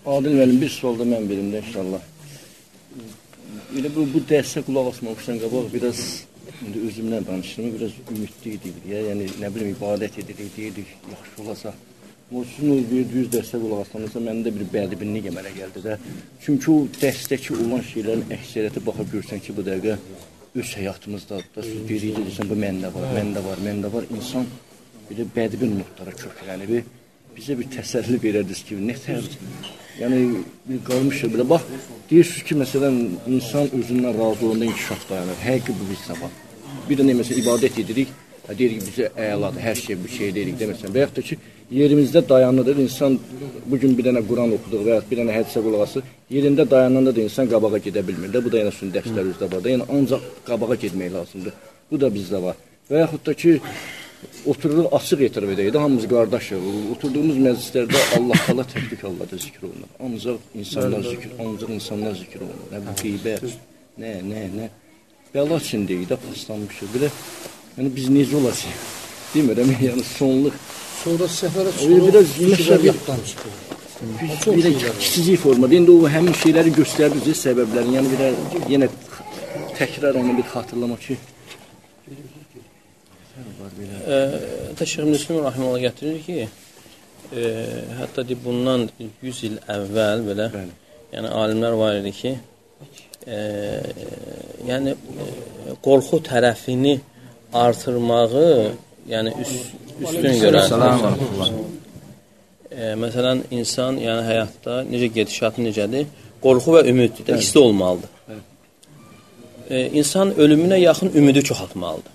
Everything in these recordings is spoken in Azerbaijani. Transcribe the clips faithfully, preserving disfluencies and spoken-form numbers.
Adil müəllim, bir sual da mən verim də inşallah. Elə bu, bu dərsə qulaq asmamışdan qabaq biraz indi özümdən danışdım, biraz ümidli idik. Yəni nə bilim ibadət edirik, deyirik, yaxşı olasa. Sizin o verdiyiniz dərsə qulaq asmamızda məndə bir bədibinlik əmələ gəldi də. Çünki o dərsdəki olan şeylərin əksəriyyəti baxıb görsən ki, bu dəqiqə öz həyatımızda da siz deyirik, deyirsən, bu məndə var, məndə var, məndə var. İnsan belə bədibin notlara köklənib, bizə bir təsəlli verərdiniz ki, nə tərzdir? Yəni, bir qalmışıq belə. Bax, deyirsiniz ki, məsələn, insan özündən razı olanda inkişaf dayanır. Həqiqi bu bizdə var. Bir də nə, məsələn, ibadət edirik, deyirik ki, bizə əladır, hər şey bir şey deyirik, deməsən. Və yaxud da ki, yerimizdə dayanıdır, insan bugün bir dənə Quran oxuduq və yaxud bir dənə hədisə qulaqası, yerində dayananda da insan qabağa gedə bilmir də. Bu da yəni sünnə dərslər üzrə var da. Yəni, ancaq qabağa getmək lazımdır. Bu da bizdə var. Və yaxud da ki, otururuq, açıq etiraf edək də, hamımız qardaşıq. Oturduğumuz məclislərdə Allah Allah təklik Allah'da zikr olunur. Ancaq insanlar zikr, ancaq insanlar zikr olunur. Nə bu qeybət, nə, nə, nə. Bəla içindəyik də, paslanmışıq. Belə, yəni biz necə olacaq? Demirəm, yəni sonluq. Sonra səfərə çıxırıq, biraz şəriyyatdan çıxırıq. Bir də kiçicik formada. İndi o həmin şeyləri göstərdiniz, səbəblərini. Yəni bir də yenə təkrar onu bir xatırlamaq ki, Hətta Şeyx Müslim Rahimullah gətirir ki, e, hətta deyib, bundan yüz il əvvəl belə, bəli. Yəni alimlər var idi ki, e, yəni e, qorxu tərəfini artırmağı, yəni üst, üstün görər. E, məsələn, insan yəni həyatda necə gedişatı necədir? Qorxu və ümiddir, ikisi də olmalıdır. E, insan ölümünə yaxın ümidi çoxaltmalıdır.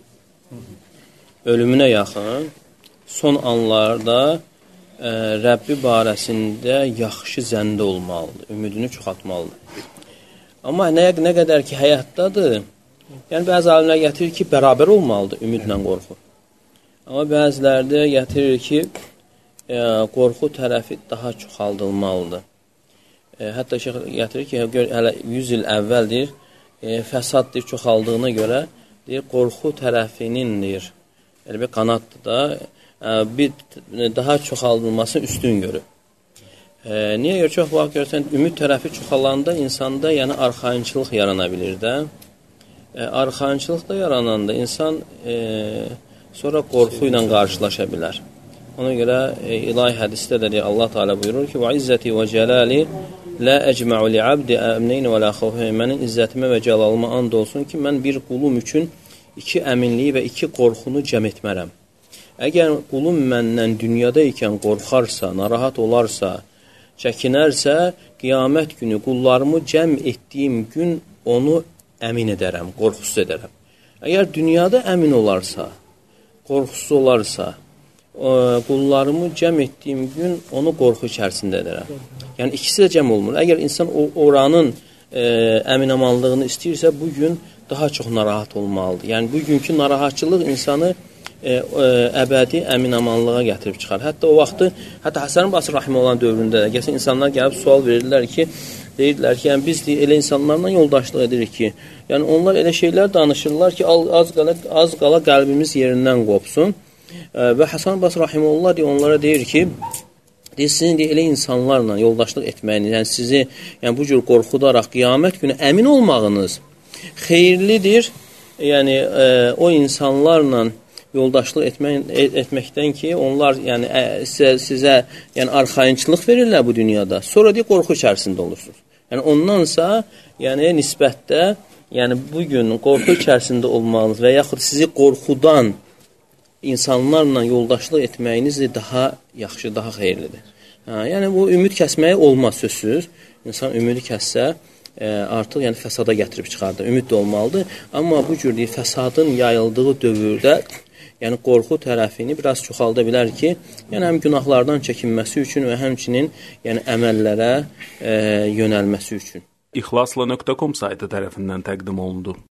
Ölümünə yaxın son anlarda e, Rəbbi barəsində yaxşı zəndə olmalıdır, ümidini çoxaltmalıdır. Amma nə, nə qədər ki həyatdadır, yəni bəzi alimlər gətirir ki, bərabər olmalıdır ümidlə qorxu. Amma bəzilərdə gətirir ki, e, qorxu tərəfi daha çoxaldılmalıdır. E, hətta şeyx gətirir ki, hələ yüz il əvvəldir, e, fəsad deyir, çoxaldığına görə deyir, qorxu tərəfinin deyir, elə bir qanaddır da, bir daha çoxaldılması üstün görür. E, niyə görə çox vaxt görsən, ümid tərəfi çoxalanda insanda yəni arxayınçılıq yarana bilir də. E, arxayınçılıq da yarananda insan e, sonra qorxu ilə qarşılaşa bilər. Ona görə e, ilahi hədisdə də deyir, Allah Teala buyurur ki, وَعِزَّتِ وَجَلَالِ لَا أَجْمَعُ لِعَبْدِ أَمْنَيْنِ وَلَا خَوْفِ. Mənin izzətimə və cəlalıma and olsun ki, mən bir qulum üçün iki əminliyi və iki qorxunu cəm etmərəm. Əgər qulum məndən dünyada ikən qorxarsa, narahat olarsa, çəkinərsə, qiyamət günü qullarımı cəm etdiyim gün onu əmin edərəm, qorxusuz edərəm. Əgər dünyada əmin olarsa, qorxusuz olarsa, qullarımı cəm etdiyim gün onu qorxu içərisində edərəm. Yəni, ikisi də cəm olmur. Əgər insan oranın e, əminamanlığını istəyirsə, bugün daha çox narahat olmalıdır. Yəni, bugünkü narahatçılıq insanı e, e, əbədi əminamanlığa gətirib çıxar. Hətta o vaxtı, hətta Həsən Basri Rahimullah dövründə də, gəlsə insanlar gəlib sual verirlər ki, deyirlər ki, yəni biz elə insanlarla yoldaşlıq edirik ki, yəni onlar elə şeylər danışırlar ki, az qala, az qala qəlbimiz yerindən qopsun. E, və Həsən Basri Rahimullah deyir, onlara deyir ki, deyir, sizin deyir, elə insanlarla yoldaşlıq etməyiniz, yəni sizi yəni, bu cür qorxudaraq qiyamət günü əmin olmağınız xeyirlidir, yəni e, o insanlarla yoldaşlıq etmək, etməkdən ki, onlar yəni ə, sizə, sizə yəni arxayınçılıq verirlər bu dünyada. Sonra deyir, qorxu içərisində olursunuz. Yəni ondansa, yəni nisbətdə, yəni bu gün qorxu içərisində olmağınız və yaxud sizi qorxudan insanlarla yoldaşlıq etməyiniz daha yaxşı, daha xeyirlidir. Ha, yəni bu ümid kəsməyə olmaz sözsüz. İnsan ümidi kəssə, E, artıq yəni fəsada gətirib çıxardı. Ümid də olmalıdır. Amma bu cür deyir, fəsadın yayıldığı dövrdə yəni qorxu tərəfini biraz çoxalda bilər ki, yəni həm günahlardan çəkinməsi üçün və həmçinin yəni əməllərə e, yönəlməsi üçün. İxlasla nöqtə com saytı tərəfindən təqdim olundu.